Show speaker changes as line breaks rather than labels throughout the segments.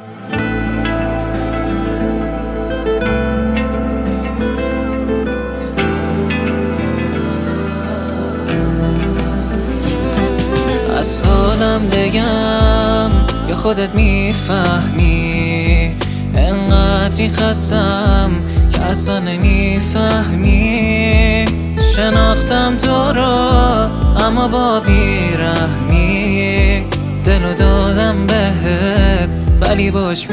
از حالم بگم یا خودت میفهمی؟ انقدری خستم که اصلا نمیفهمی. شناختم تو را اما با بیرحمی، دلو دادم بهت ولی باش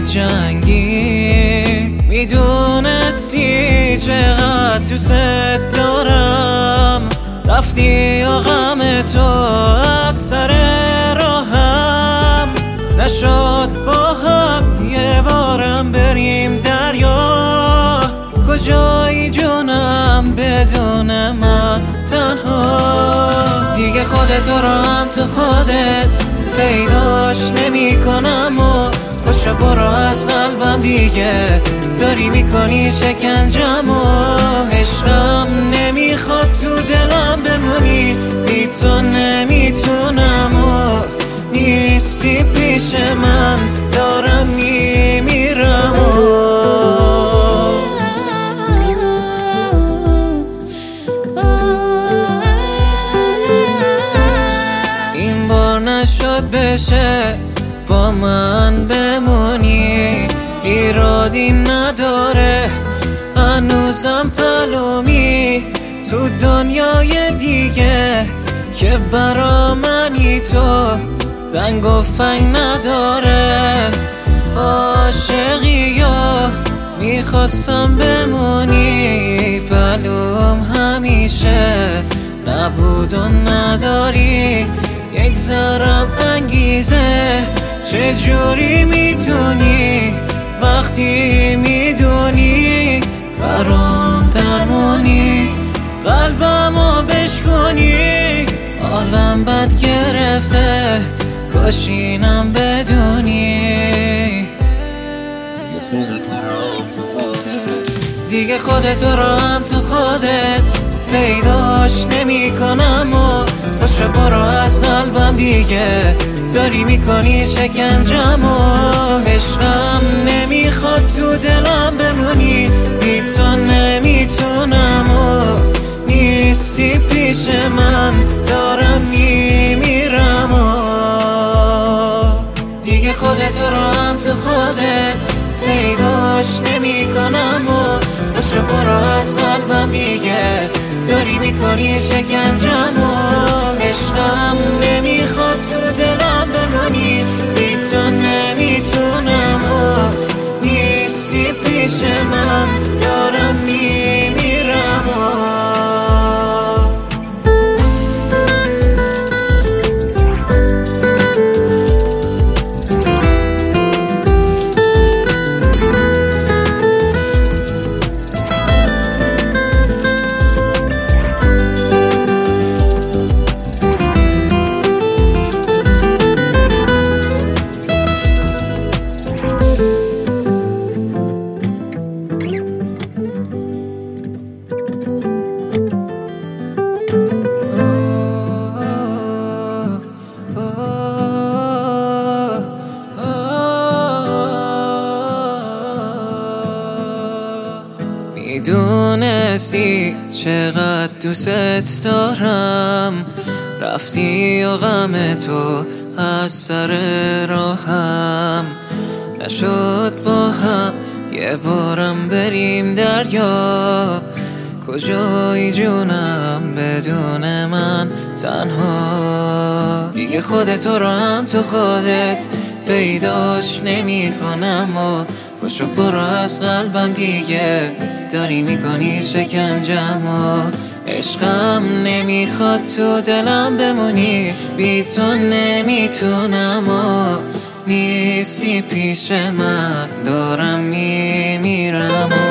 میجنگی. میدونستی چقدر دوست دارم، رفتی و غم تو از سر راهم نشد. با هم یه بارم بریم دریا، کجایی جونم بدون من تنها؟ دیگه خودت رو هم تو خودت پیداش نمی کنم و پشت برو از قلبم، دیگه داری میکنی شکنجم و عشقم نمیخواد تو دلم بمونی. بی تو نمیتونم و نیستی پیش من، دارم میمیرم این بار نشد بشه با من بمونی. ایرادی نداره هنوزم پلومی تو دنیای دیگه که برا منی. تو دنگ و فنگ نداره عاشقی یا میخواستم بمونی. پلوم همیشه نبود و نداری یک ذرم انگیزه. چجوری میتونی وقتی میدونی برام درمونی، قلبمو بشکنی؟ عالم بد گرفته کاش اینم بدونی. دیگه خودت رو هم تو خودت پیداش نمی کنم و پشت برو از قلبم، دیگه داری میکنی شکنجم و عشقم نمیخواد تو دلم بمونی. بی تو نمیتونم و نیستی پیش من، دارم میمیرم و دیگه خودت رو هم تو خودت پیداش نمی کنم و پشت برو از قلبم، دیگه داری میکنی شکنجم و عشقم نمیخواد تو دلم بمونی. بی تو نمیتونم و نیستی پیش من، دارم میمیرم و میدونستی چقدر دوست دارم، رفتی و غم تو از سر راهم نشد. با هم یه بارم بریم دریا، کجایی جونم بدون من تنها؟ دیگه خودت رو هم تو خودت پیداش نمی کنم و پاشو برو از قلبم، دیگه داری میکنی شکنجم و عشقم نمیخواد تو دلم بمونی. بی تو نمیتونم و نیستی پیش من، دارم میمیرم.